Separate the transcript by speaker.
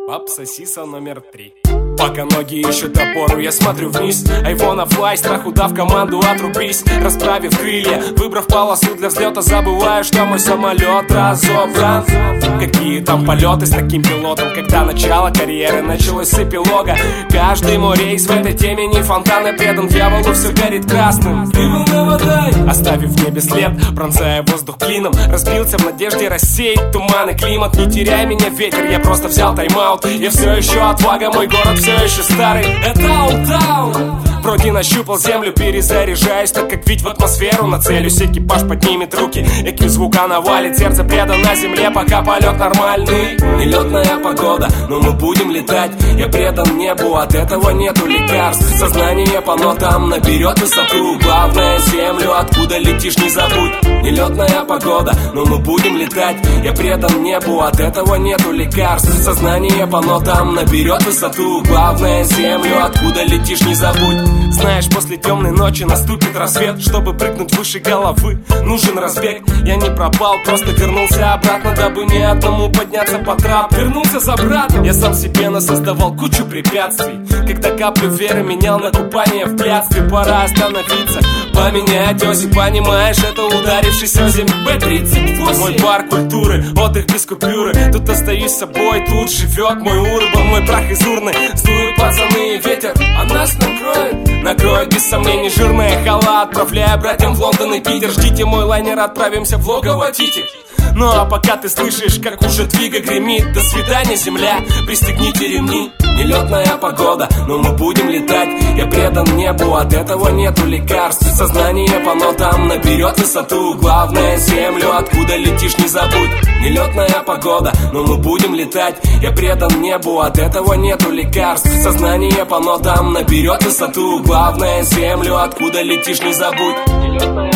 Speaker 1: Папсосиса номер 3. Пока ноги ищут опору, я смотрю вниз. Айвона флай, страх удав команду, отрубись. Расправив крылья, выбрав полосу для взлета, забываю, что мой самолет разобран. Какие там полеты с таким пилотом, когда начало карьеры началось с эпилога. Каждый мой рейс в этой теме не фонтан, я предан дьяволу, все горит красным. Ты волноводай, оставив в небе след, пронзая воздух клином, разбился в надежде рассеять туман и климат. Не теряй меня, ветер, я просто взял тайм-аут. Я все еще отвага, мой город все еще старый. Это Олтаун. Вроде нащупал землю, перезаряжаюсь, так как ведь в атмосферу нацелюсь. Экипаж поднимет руки, эквив звука навалит, сердце предано на земле, пока полет нормальный. Нелетная погода, но мы будем летать. Я предан небу, от этого нету лекарств. Сознание по нотам наберет высоту. Главное землю, откуда летишь, не забудь. Нелетная погода, но мы будем летать. Я предан небу, от этого нету лекарств. Сознание по нотам наберет высоту. Главное землю, откуда летишь, не забудь. Знаешь, после темной ночи наступит рассвет. Чтобы прыгнуть выше головы, нужен разбег. Я не пропал, просто вернулся обратно, дабы ни одному подняться по трап. Вернулся за братом. Я сам себе насоздавал кучу препятствий. Когда каплю веры менял на купание в блядстве. Пора остановиться, поменять оси, понимаешь, это ударившись о землю. Б-38. Мой бар культуры, отдых без купюры. Тут остаюсь собой, тут живет мой урбан. Мой прах из урны, сдуют пацаны и ветер, а нас накроет без сомнений жирная хала. Отправляя братьям в Лондон и Питер. Ждите мой лайнер, отправимся в логово Тити. Ну а пока ты слышишь, как уже двига гремит. До свидания, земля, пристегните ремни. Нелетная погода, но мы будем летать. Я предан небу, от этого нету лекарств. Сознание по нотам наберет высоту. Главное землю, откуда летишь, не забудь. Нелетная погода, но мы будем летать. Я предан небу, от этого нету лекарств. Сознание по нотам наберет высоту. Главное землю, откуда летишь, не забудь. Нелетная